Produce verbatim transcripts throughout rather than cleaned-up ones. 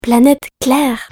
Planète Claire.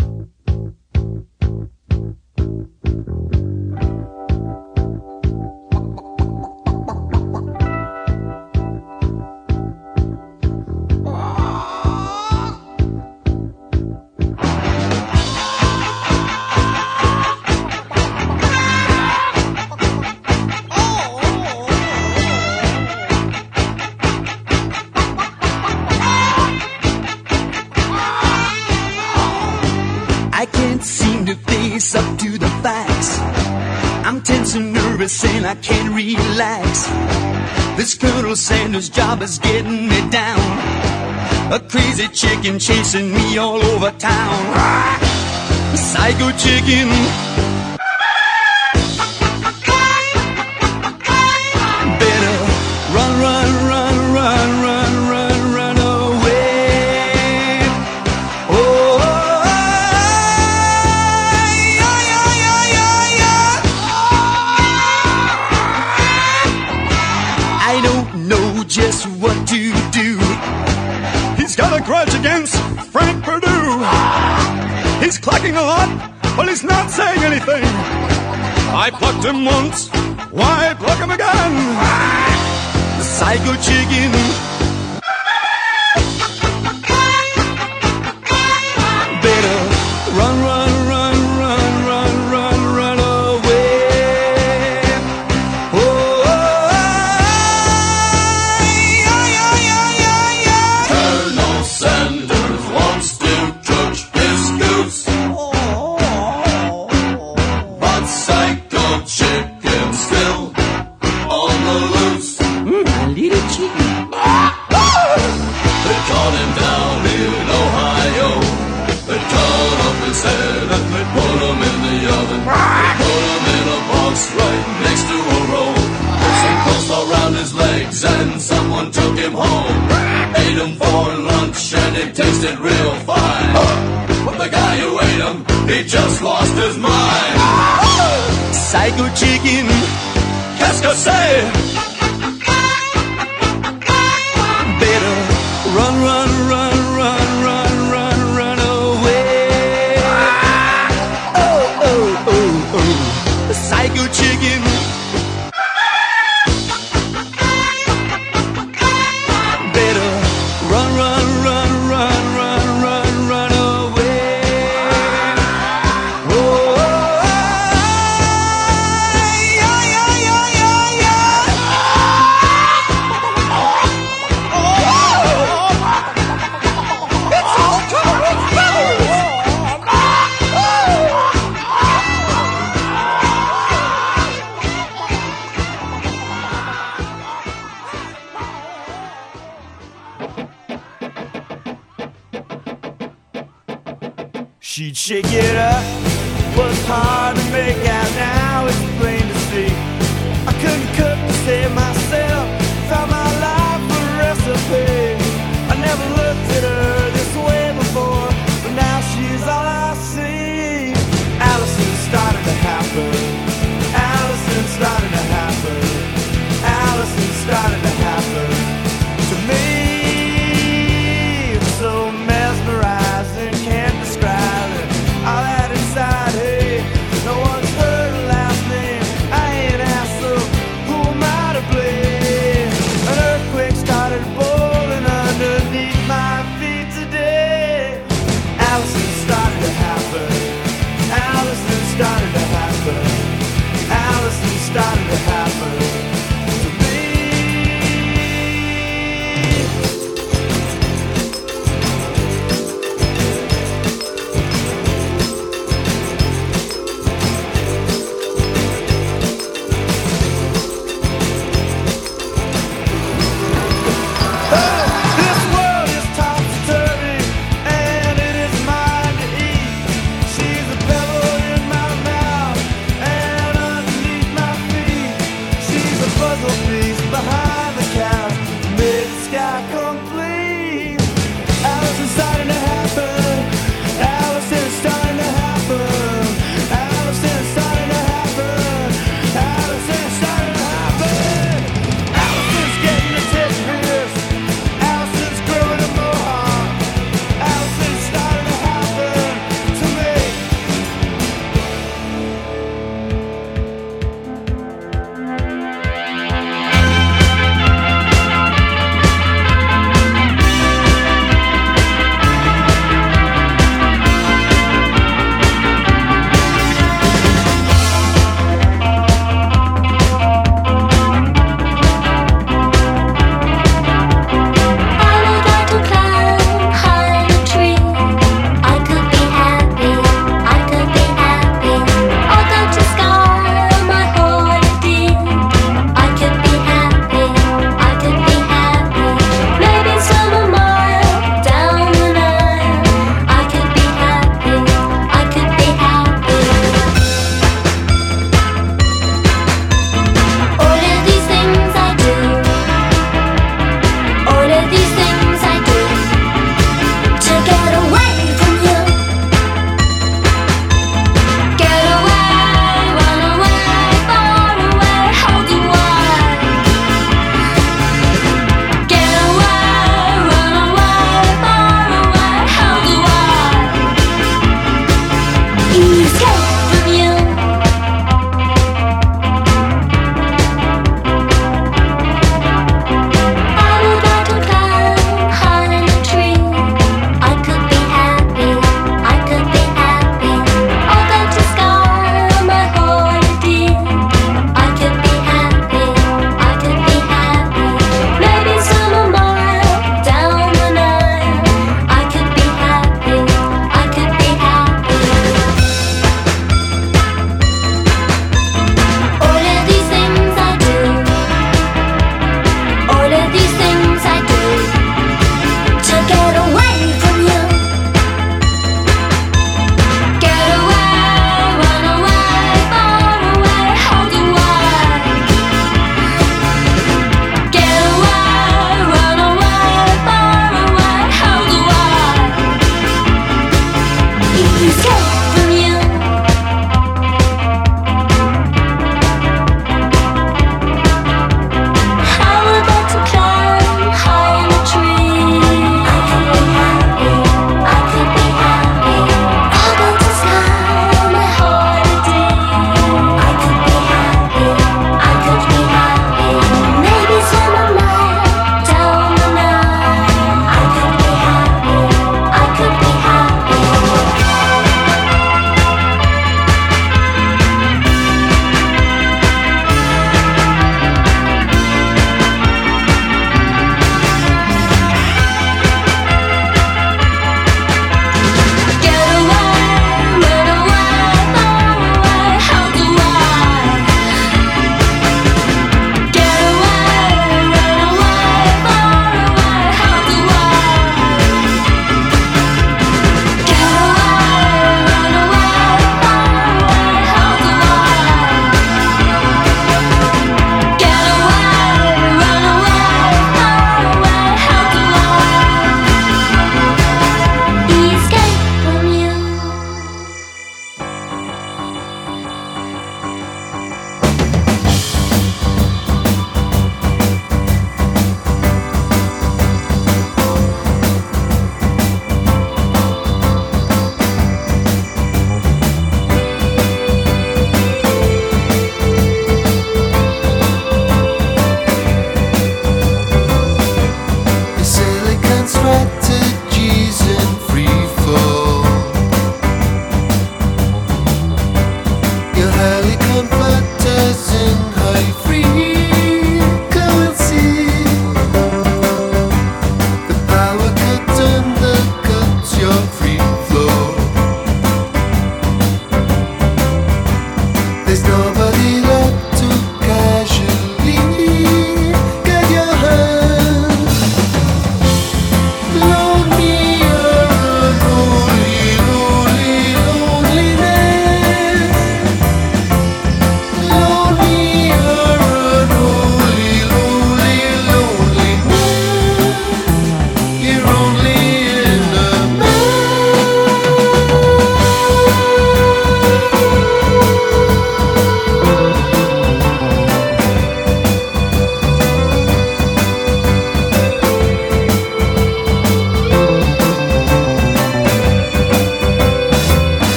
Up to the facts, I'm tense and nervous and I can't relax. This Colonel Sanders job is getting me down. A crazy chicken chasing me all over town. Psycho chicken. Better run, run, run, run, run, run, run away. Oh, I don't know just what to do. He's got a grudge against Frank Perdue. He's clacking a lot, but he's not saying anything. I plucked him once, why pluck him again? The psycho chicken. Better run, run, run, run, run, run, run away. Oh, Colonel Sanders wants to cook his goose, but Psycho Chicken still on the loose. mm, a little chicken. They caught him down in Ohio. They cut off his head and they put him in the oven. They put him in a box right next to a roll. Put some clothes around his legs and someone took him home. Ate him for lunch and it tasted real fine. But the guy who ate him, he just lost his mind. Psycho chicken. Qu'est-ce que c'est? Better run, run, run, run, run, run, run away. Oh, oh, oh, oh. Psycho chicken. Better run, run, run, run, run, run, run away. Oh, yeah, yeah, yeah, yeah, yeah. It's all coming She'd shake it up, was hard to make out, now it's plain to see. I couldn't cook to save myself, found my life a recipe. I never looked at her this way before, but now she's all I see. Allison's starting to happen, Allison's starting to happen, Allison's starting to happen to me. It's so mesmerizing, can't describe it. All that inside, hey, no one's heard the last name. I ain't asked, so who am I to blame?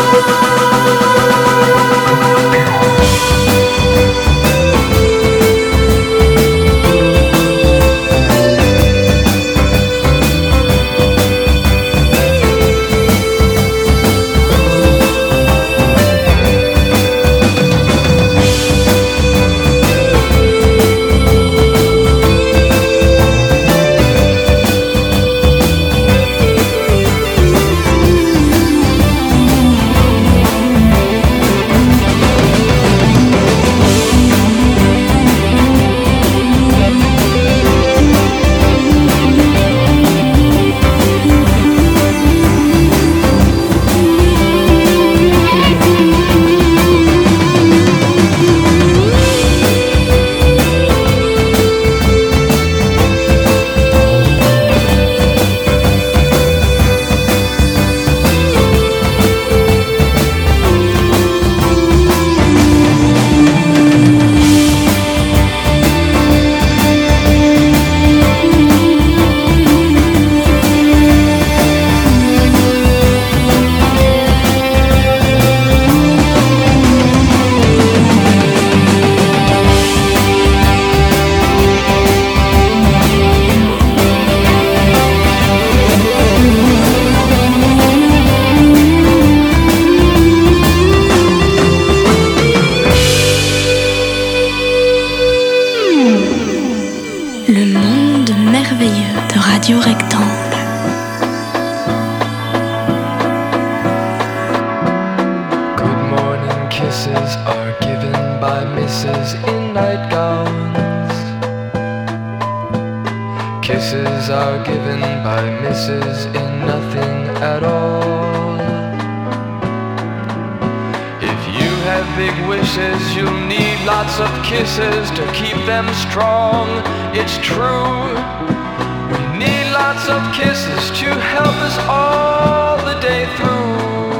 Radio Rectangle. Good morning kisses are given by missus in nightgowns. Kisses are given by missus in nothing at all. If you have big wishes, you'll need lots of kisses to keep them strong. It's true. We need lots of kisses to help us all the day through.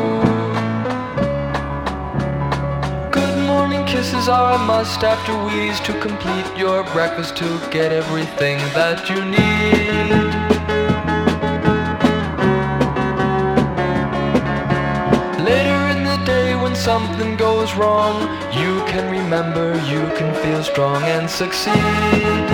Good morning kisses are a must after wheeze to complete your breakfast, to get everything that you need. Later in the day when something goes wrong, you can remember, you can feel strong and succeed.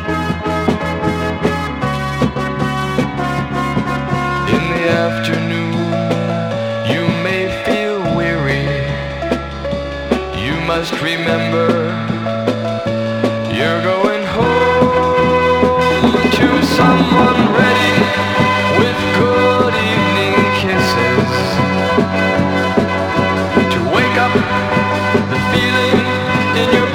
Afternoon, you may feel weary. You must remember, you're going home to someone ready with good evening kisses, to wake up the feeling in your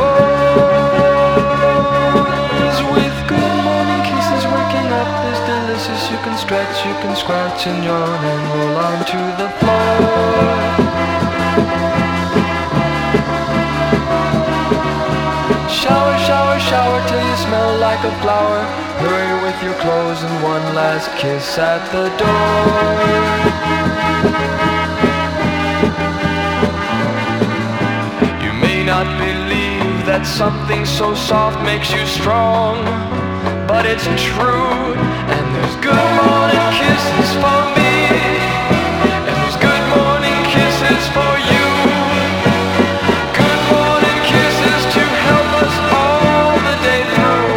bones. With good morning kisses, waking up is delicious. You can stretch, you can scratch and yawn and roll onto the floor. Shower, shower, shower till you smell like a flower. Hurry with your clothes and one last kiss at the door. You may not believe that something so soft makes you strong, but it's true. And there's good morning kisses for me, and there's good morning kisses for you. Good morning kisses to help us all the day through.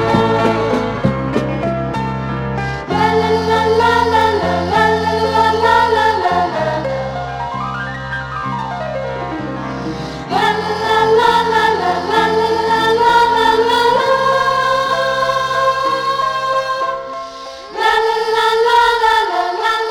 La la la la la la la la la la la la. La la la la la la la la la la la. La la la la la la la.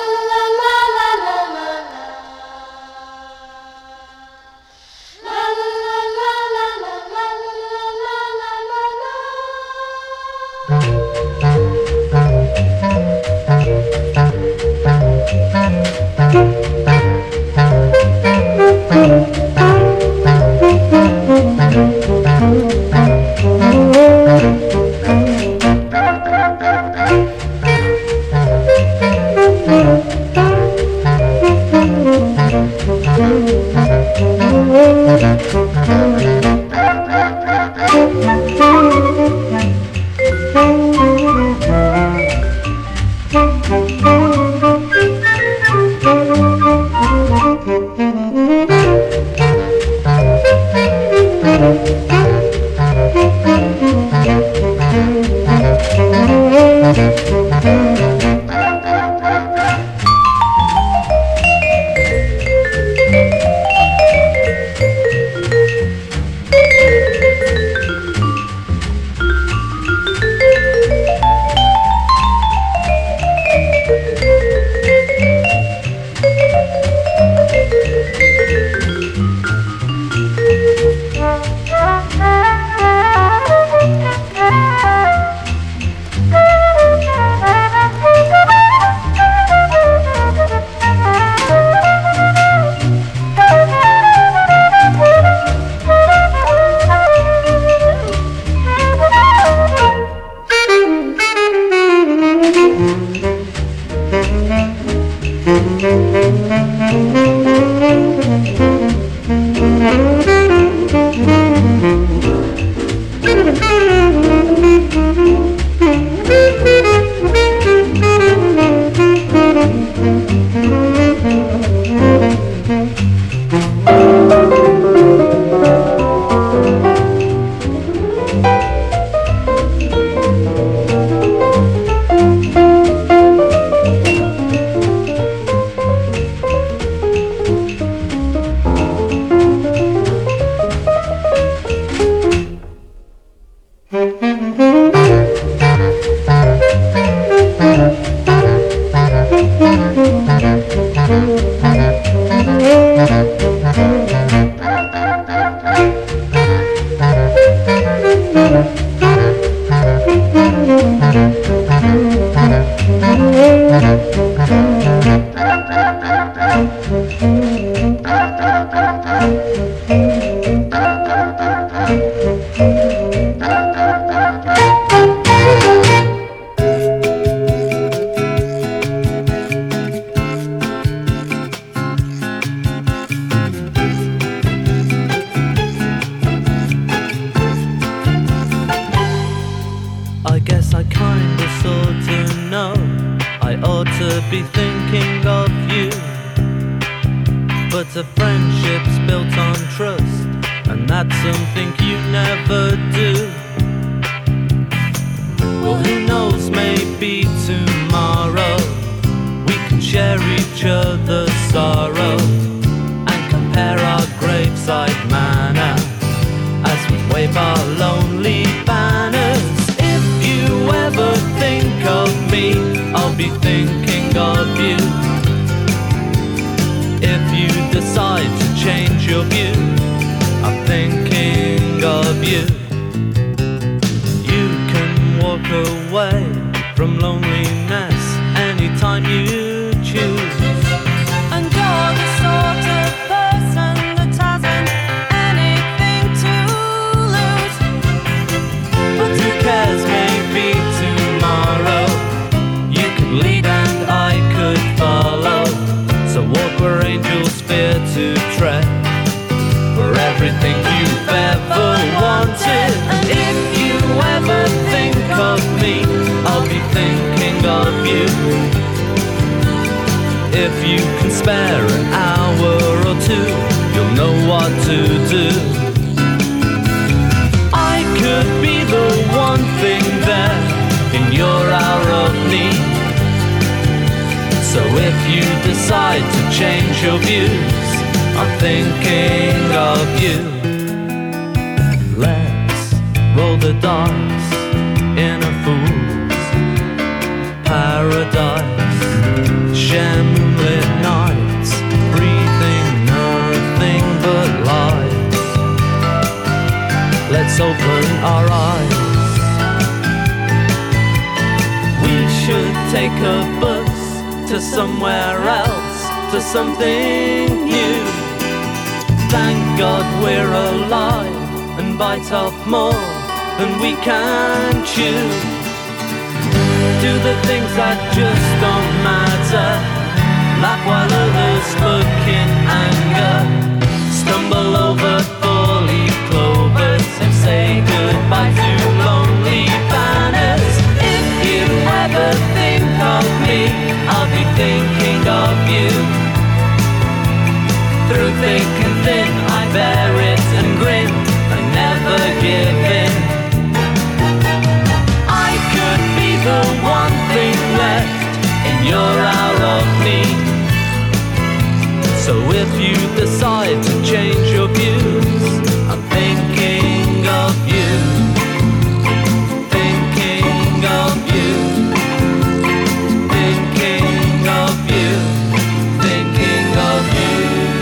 Thinking of you, thinking of you.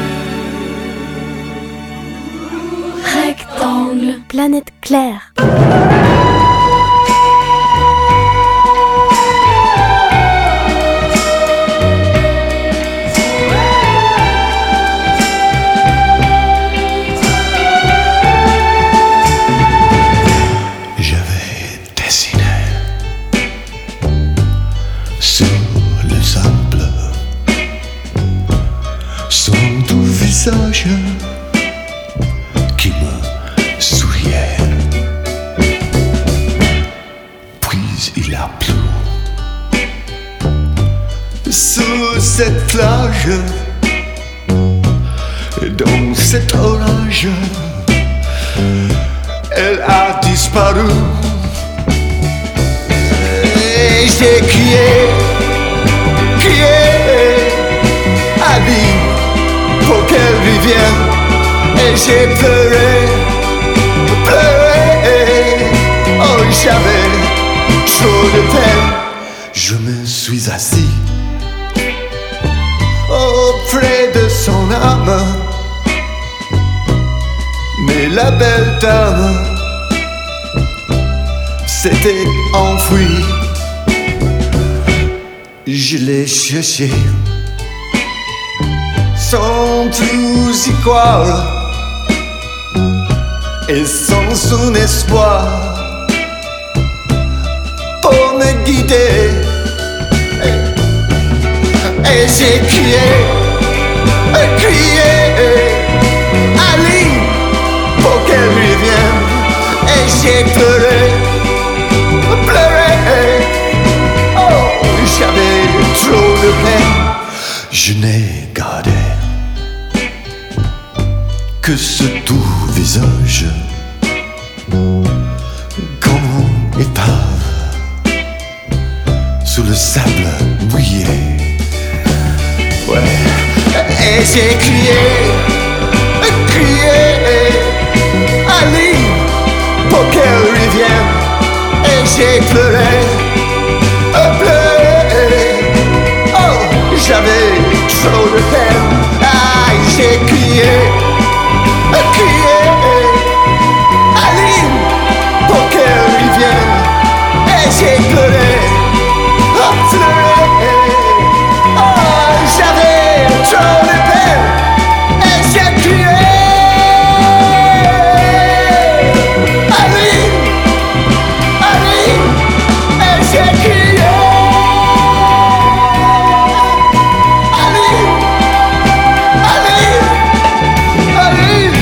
planète claire. Qui me souriait. Puis il a plu sur cette plage, dans cet orage, elle a disparu. Et j'ai crié, crié à lui pour qu'elle revienne. Et j'ai pleuré, pleuré. Oh, j'avais trop de peine. Je me suis assis auprès de son âme, mais la belle dame s'était enfuie. Je l'ai cherché sans tous y croire, et sans son espoir pour me guider. Et j'ai crié, crié à lui pour qu'elle revienne. Et j'ai pleuré, pleuré. Oh, j'avais trop de peine. Je n'ai gardé que ce doux visage, comme une épave sous le sable mouillé. Ouais. Et j'ai crié, crié à lui pour qu'elle revienne. Et j'ai pleuré, pleuré. Oh, j'avais trop de peine. Ah, j'ai crié, crié à lui pour qu'elle revienne. Et j'ai pleuré, pleuré. Oh, j'avais trop de peine. Et j'ai crié à lui, à lui. Et j'ai crié à lui, à lui, à lui.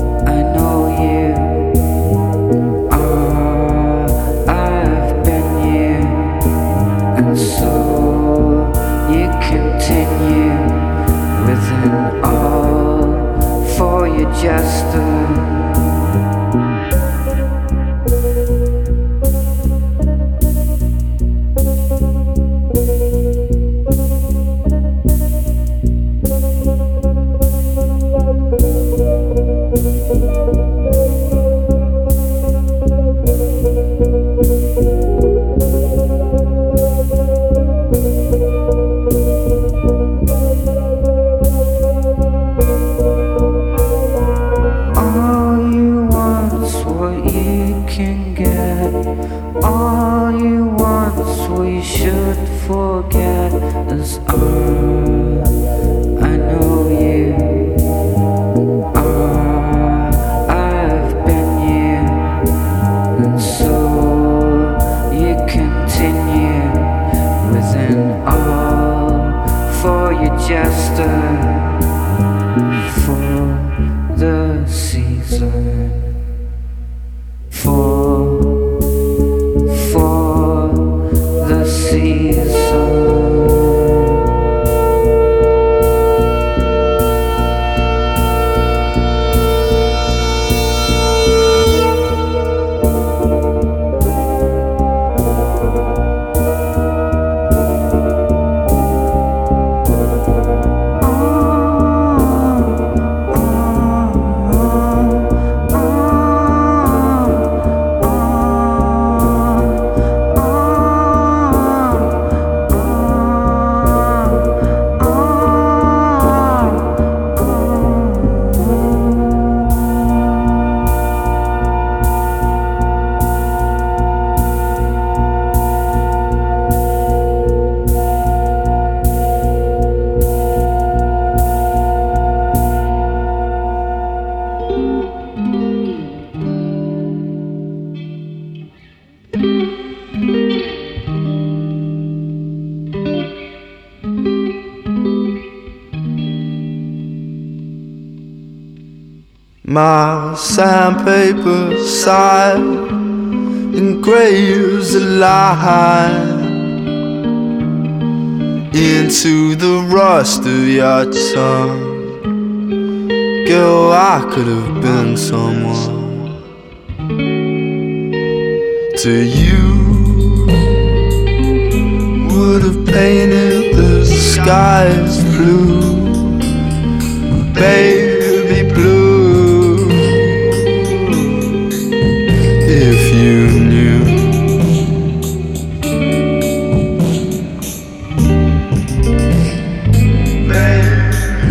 I've been you. can get all you want, so you should forget is all I know you are. I've been you, and so you continue within all for your jester for the season. For, for the season. My sandpaper side engraves a line into the rust of your tongue. Girl, I could have been someone to you. Would have painted the skies blue, baby blue. If you knew, baby,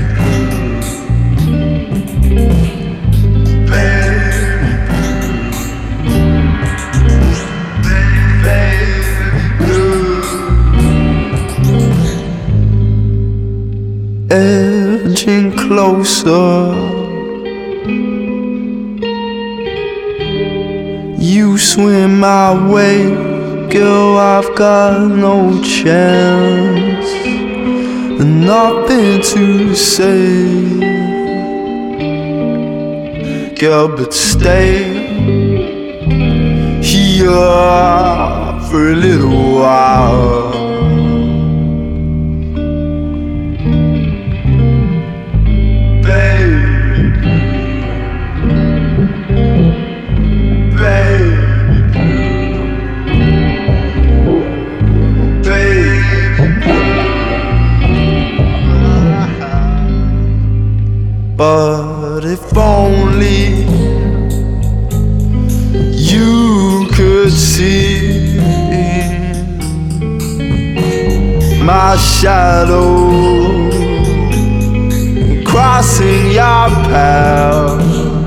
baby, baby blue. Edging closer, you swim my way, girl, I've got no chance, and nothing to say, girl, but stay here for a little while. But if only you could see my shadow crossing your path.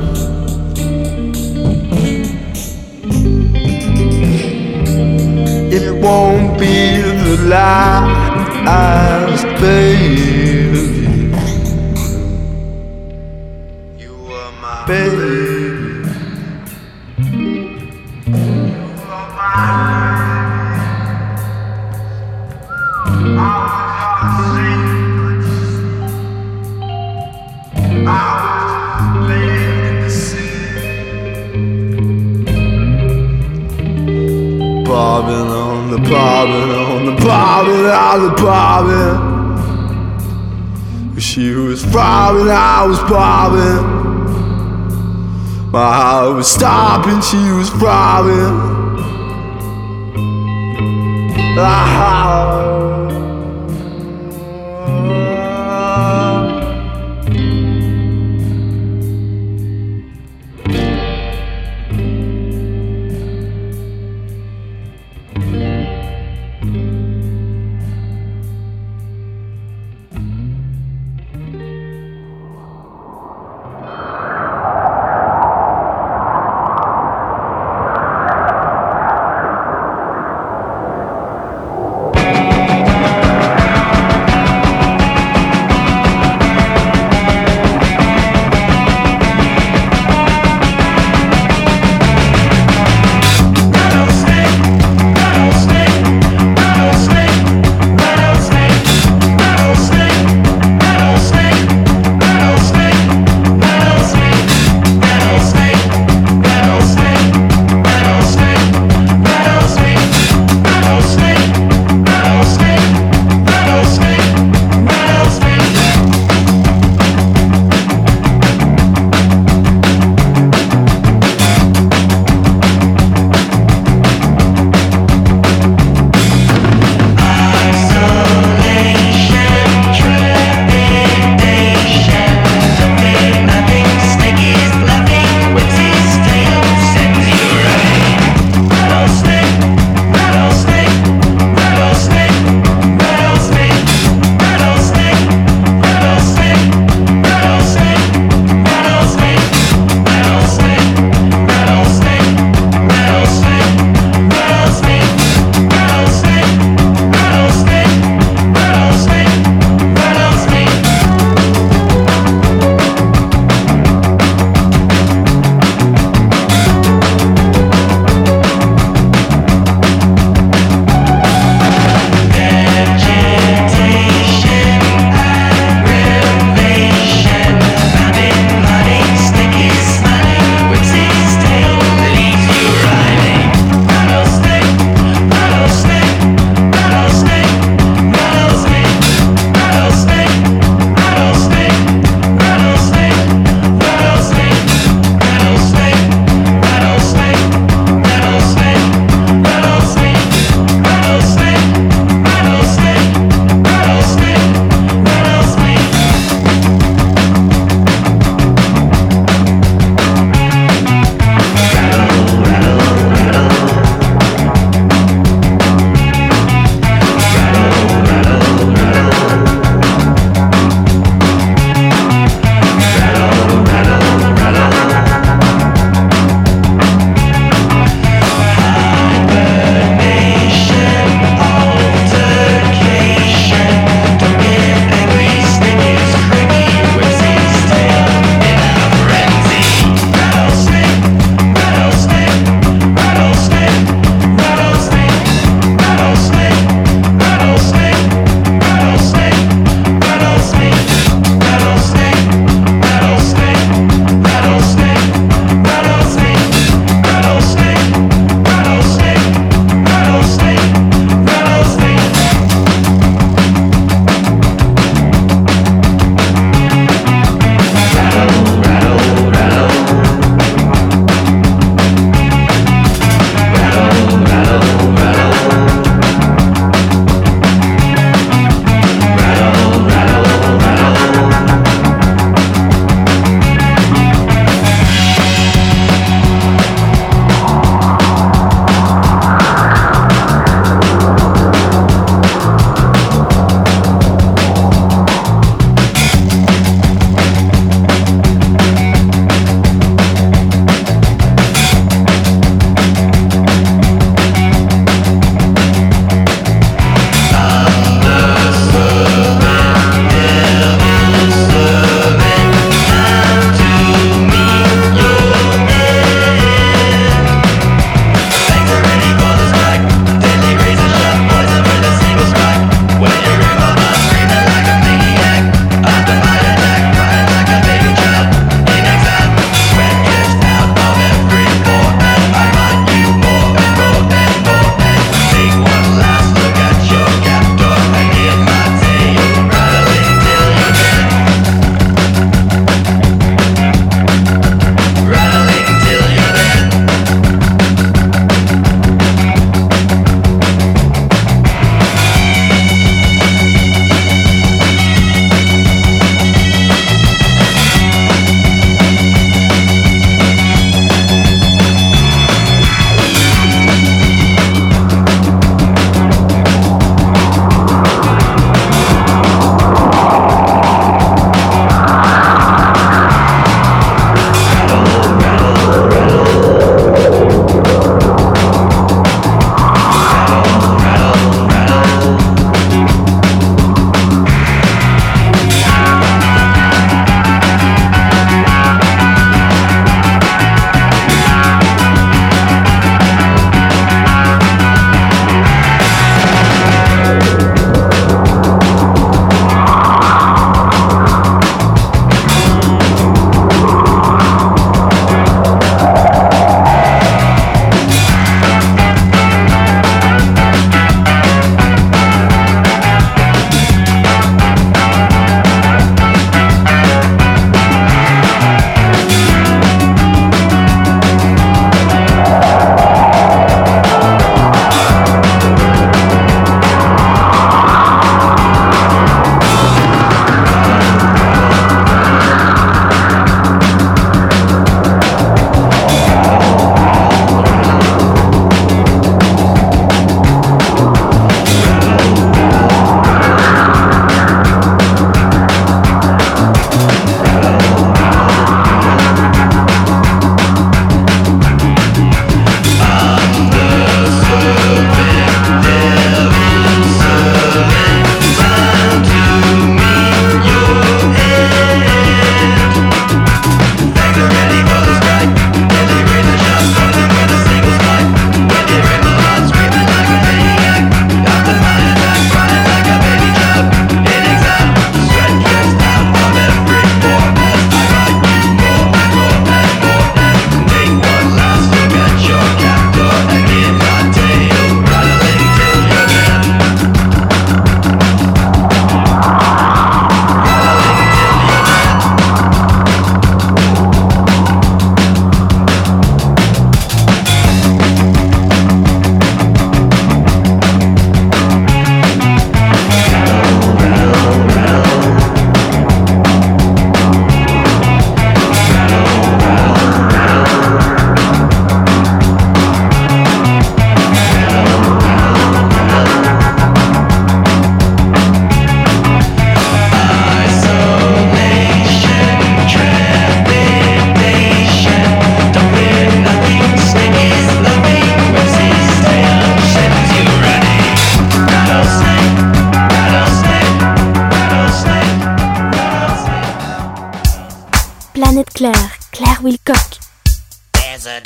It won't be the last, baby. Baby, bobbing on the bobbing on the bobbing on the bobbing. She was bobbing, I was bobbing. My heart was stopping, she was throbbing. Ah.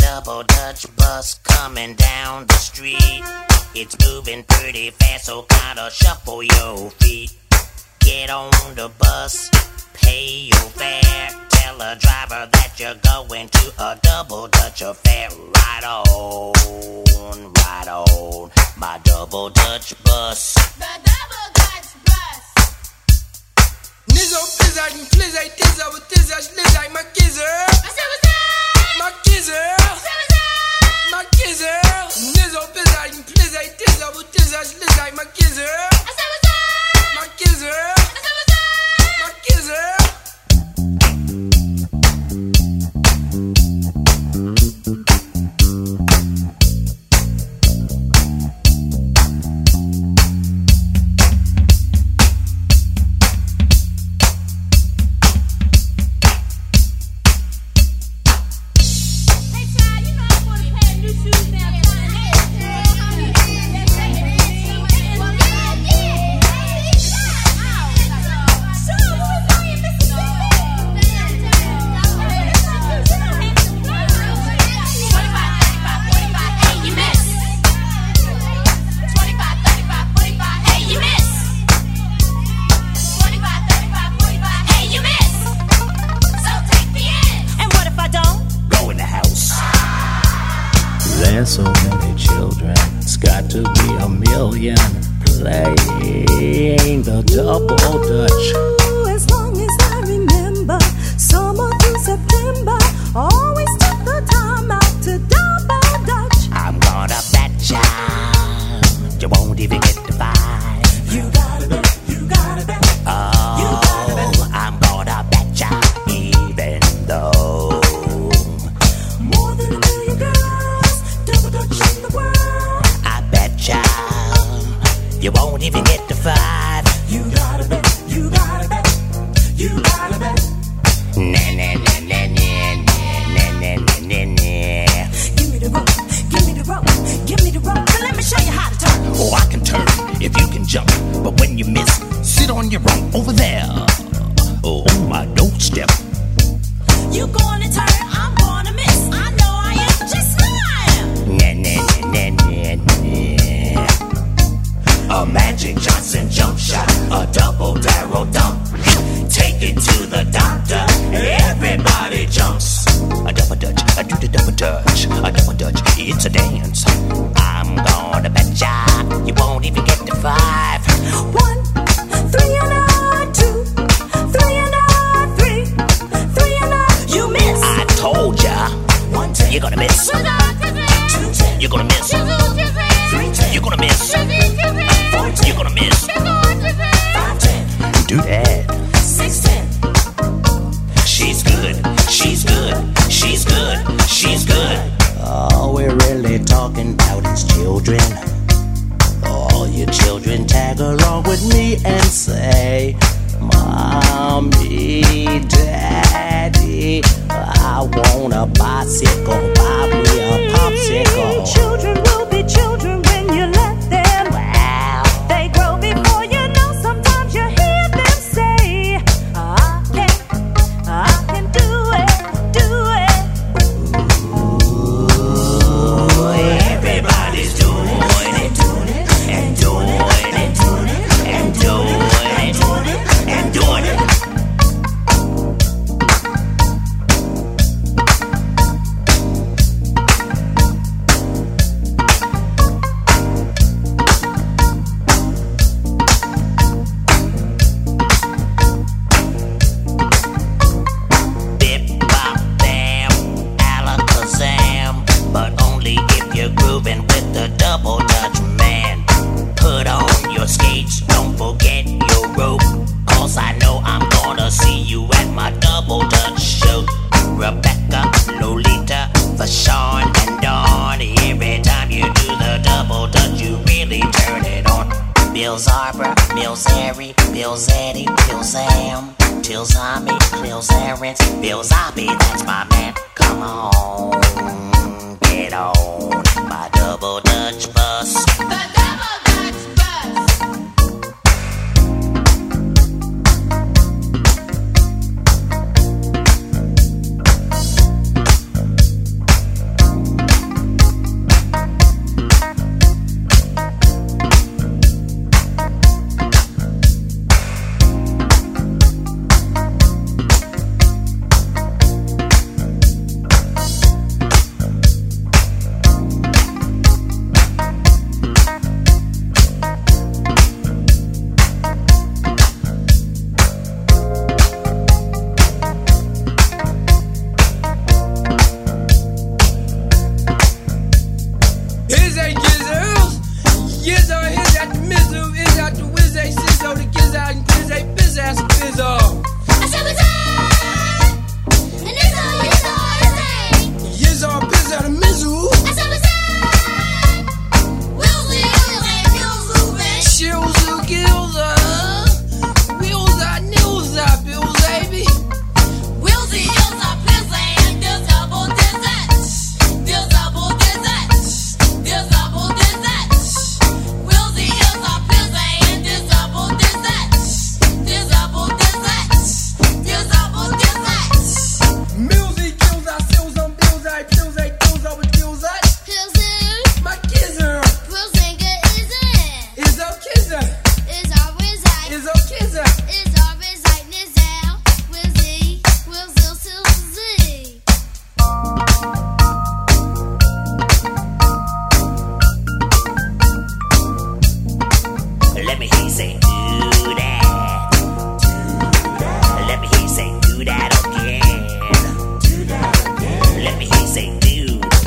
double Dutch bus coming down the street. It's moving pretty fast, so kinda shuffle your feet. Get on the bus, pay your fare. Tell the driver that you're going to a double Dutch affair. Right on, right on, my double Dutch bus. The double Dutch bus. Nizzo, blizzard, and blizzard, tizzer, with tizzer, slizzard, my kizzer. I said what's up? My kizzer. I said what's up? My kizzer. Nizzo, blizzard, and blizzard, tizzer, with tizzer, slizzard, my kizzer. I said what's up? My kizzer. I said what's up? My kizzer. There's so many children, it's got to be a million playing the double Dutch. As long as I remember, summer through September, always took the time out to double Dutch. I'm gonna bet ya you won't even get the vibe. You gotta bet, you gotta bet. Oh, you gotta bet. I'm gonna bet ya even though more than a million girls, double Dutch in the world. I bet ya you won't even get the five. You gotta bet, you gotta bet, you gotta bet. Nah, nah, nah, nah, nah, nah, nah, nah, nah, nah. Give me the rope, give me the rope, give me the rope. Now let me show you how to turn. Oh, I can turn if you can jump, but when you miss, sit on your rump over there. Oh, on my doorstep. You gonna turn, I'm gonna miss. I know I am just fine. Nah, nah, nah, nah, nah, nah. A Magic Johnson jump shot, a double barrel dump. Take it to the doctor, everybody jumps. A double Dutch, I do the double Dutch. A double Dutch, it's a dance. I'm gonna bet ya you won't even get the five. One, three and a two, three and a three, three and a. You miss. I told ya, One ten, you're gonna miss. two ten, You're gonna miss. three ten, You're gonna miss. four ten, You're gonna miss. five ten, Do that. six ten. She's good. She's good. She's good. She's good. All we're really talking about is children. All you children tag along with me and say, Mommy, Daddy, I want a bicycle. Buy me a popsicle. Children will be children when you let them. Wow. They grow before you know. Sometimes you hear them say, I can, I can do it, do it. Ooh, everybody's doing it, and doing it, and doing it, and doing it, and doing it. Bip, bop, bam, alakazam, but only if you're grooving with the double Dutch man. Put on your skates, don't forget your rope, cause I know I'm gonna see you at my double Dutch show. Rebecca, Lolita, Fashawn, and Dawn. Every time you do the double Dutch, you really turn it on. Bill Zarbor, Bill Zary, Bill Zeddy, Bill Zam, Till Zami, Bill Zarens, Bill Zombie, that's my man. Come on, get on my double Dutch bus. The double Dutch bus.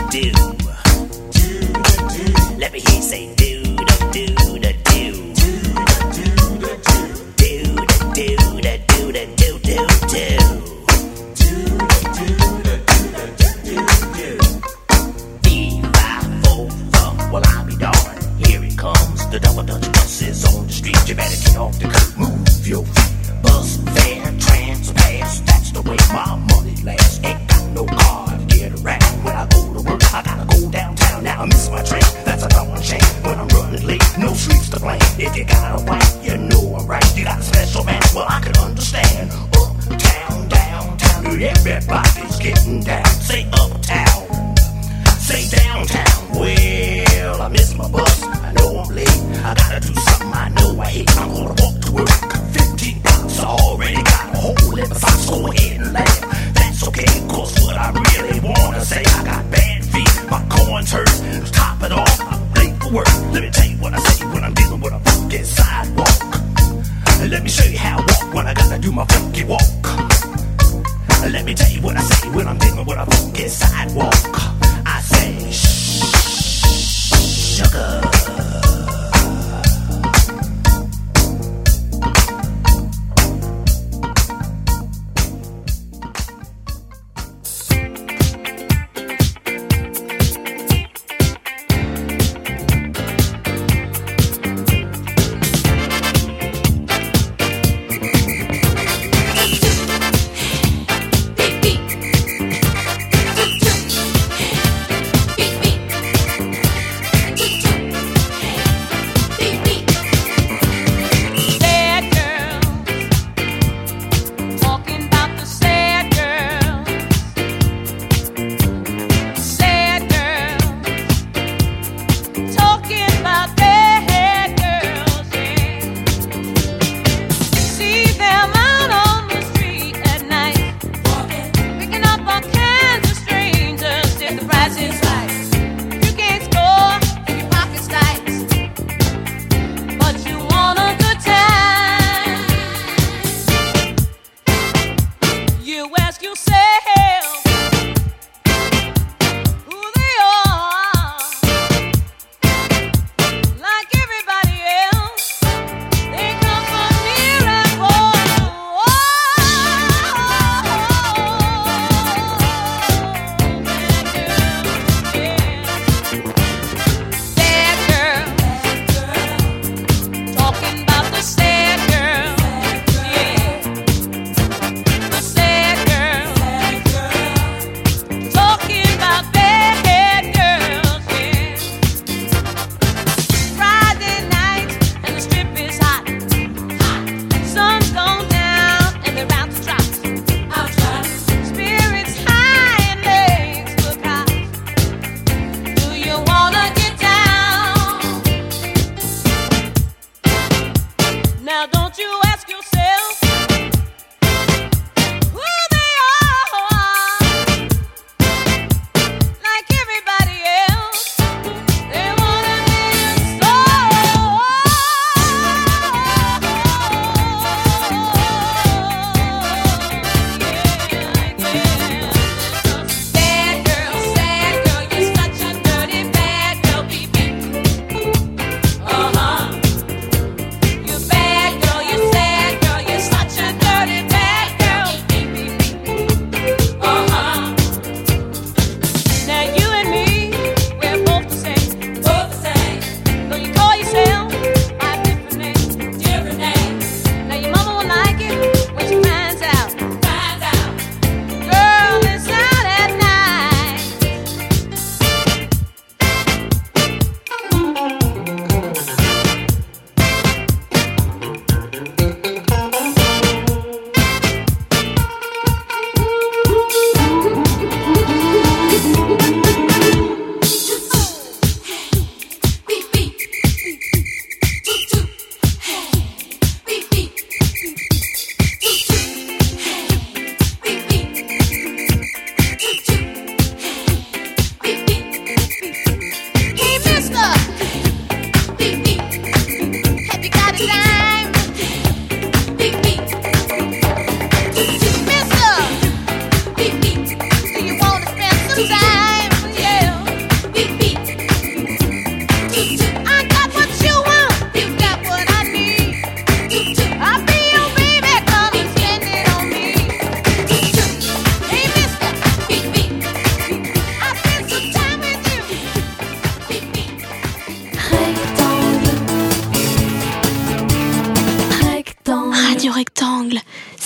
do. Let me hear you say do da do da do. Do da do da do da do do do. Well, I'll be darned. Here it comes. The double Dutch bus is on the street. You better get off the curb. Move your feet. Bus fare, trans pass. That's the way my money lasts. Ain't got no car to get around. When I go to work, I gotta go downtown. Now I miss my train. That's a darn shame. When I'm running late, no streets to blame. If you got a wife, you know I'm right. You got a special man. Well, I can understand. Uptown, downtown. Everybody's getting down. Say uptown. Say downtown. Well, I miss my bus. I know I'm late. I gotta do something I know I hate. I'm gonna walk to work. fifteen bucks. I already got a hole in the socks. Go ahead and laugh. That's okay, cause what I really wanna say, I got bad feet. My corns hurt. To top it off, I'm late for work. Let me tell you what I say when I'm dealing with a funky sidewalk. And let me show you how I walk when I gotta do my funky walk. And let me tell you what I say when I'm dealing with a funky sidewalk. I say, sugar.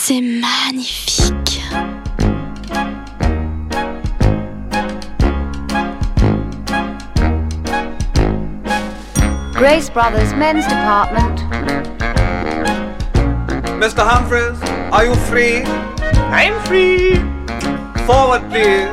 C'est magnifique. Grace Brothers Men's Department. Mister Humphreys, are you free? I'm free. Forward, please.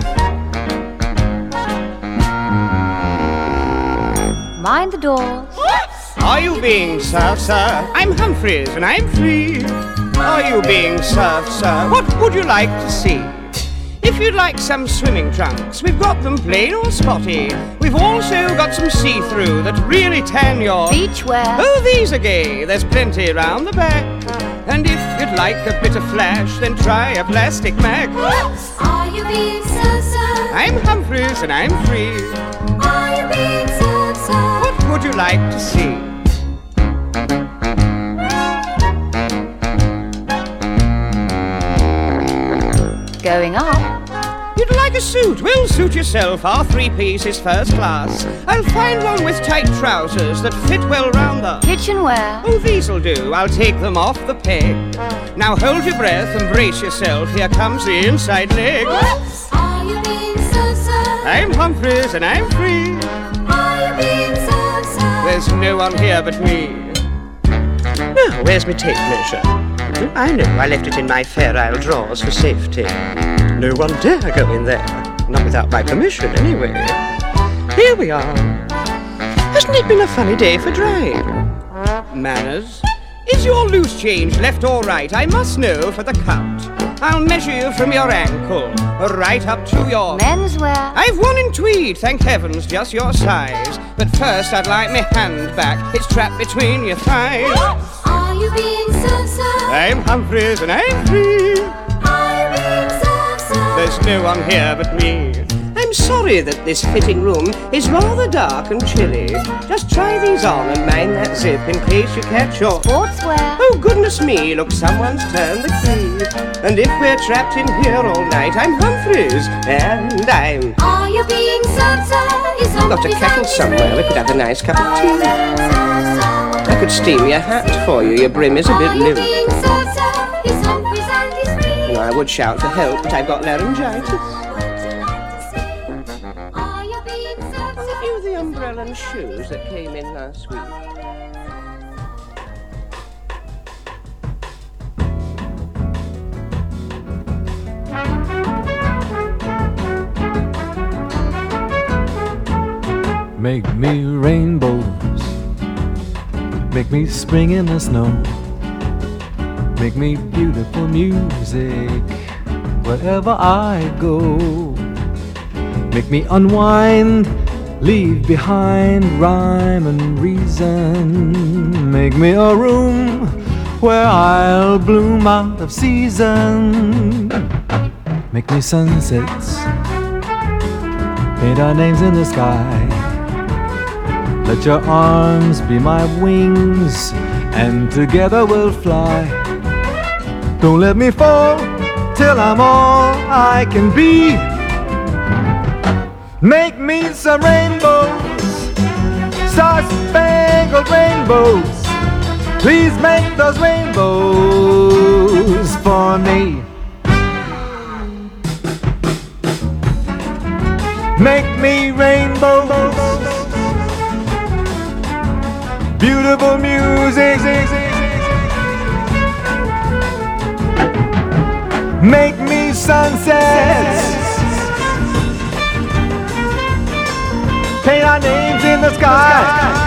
Mind the doors. Are you being served, sir? I'm Humphreys and I'm free. Are you being served, sir? What would you like to see? If you'd like some swimming trunks, we've got them plain or spotty. We've also got some see-through that really tan your beachwear. Oh, these are gay. There's plenty round the back. And if you'd like a bit of flash, then try a plastic Mac. Are you being served, sir? I'm Humphreys and I'm free. Are you being served, sir? What would you like to see? Going up. You'd like a suit? Well, suit yourself. Our three-piece is first class. I'll find one with tight trousers that fit well round the kitchenware. Oh, these'll do. I'll take them off the peg. Now hold your breath and brace yourself. Here comes the inside leg. Are you being served, sir? I'm Humphreys and I'm free. Are you being served, sir? There's no one here but me. Now, where's my tape measure? I know, I left it in my Fair Isle drawers for safety. No one dare go in there. Not without my permission, anyway. Here we are. Hasn't it been a funny day for driving? Manners. Is your loose change left or right? I must know for the count. I'll measure you from your ankle, right up to your menswear. I've one in tweed, thank heavens, just your size. But first I'd like my hand back. It's trapped between your thighs. Are you being served, sir? I'm Humphreys and I'm free. Are you being served, sir? There's no one here but me. I'm sorry that this fitting room is rather dark and chilly. Just try these on and mind that zip in case you catch your sportswear. Oh, goodness me, look, someone's turned the key. And if we're trapped in here all night, I'm Humphreys and I'm... Are you being served, sir? Is I've got a kettle somewhere. We could have a nice cup of tea. I could steam your hat for you. Your brim is a bit loose. Are you being served, sir? Is Humphreys and is free? And I would shout for help, but I've got laryngitis. The umbrella and shoes that came in last week. Make me rainbows, make me spring in the snow, make me beautiful music wherever I go. Make me unwind, leave behind rhyme and reason. Make me a room where I'll bloom out of season. Make me sunsets, paint our names in the sky. Let your arms be my wings, and together we'll fly. Don't let me fall till I'm all I can be. Make me some rainbows, star-spangled rainbows. Please make those rainbows for me. Make me rainbows, beautiful music. Make me sunsets, paint our names in the sky.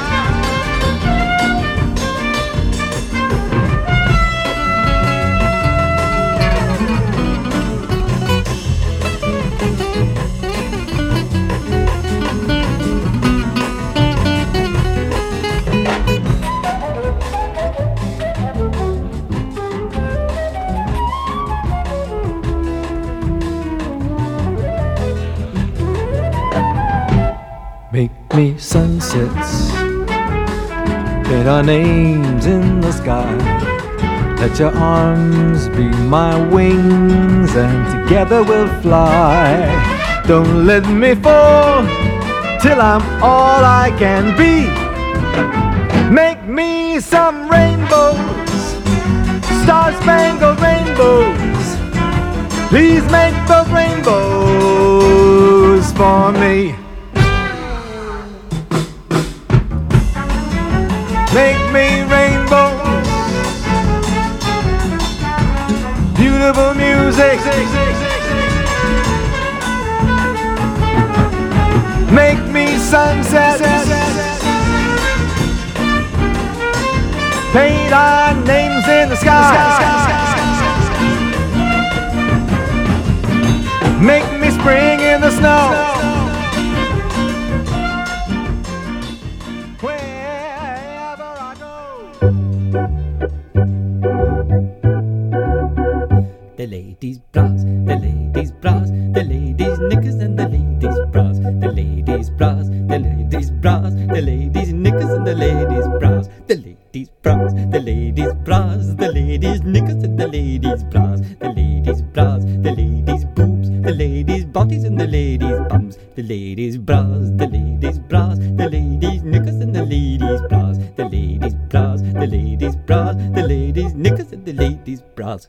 Make me sunsets, paint our names in the sky. Let your arms be my wings, and together we'll fly. Don't let me fall till I'm all I can be. Make me some rainbows, Star-spangled rainbows, please make those rainbows for me. Make me rainbows, beautiful music. Make me sunsets, paint our names in the sky. Make me spring in the snow. Wherever I go. The ladies' bras, the ladies' bras, the ladies' knickers and the ladies' bras, the ladies' bras, the ladies' bras, the ladies' knickers and the ladies' bras, the ladies' bras, the ladies' bras, the ladies' knickers and the ladies' bras, the ladies' bras, the ladies' boobs, the ladies' bodies and the ladies' bums, the ladies' bras, the ladies' bras, the ladies' knickers and the ladies' bras, the ladies' bras, the ladies' bras, the ladies' knickers and the ladies' bras.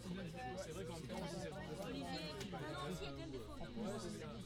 C'est vrai qu'en même temps, c'est Olivier, Valence, il y a quand même des faux.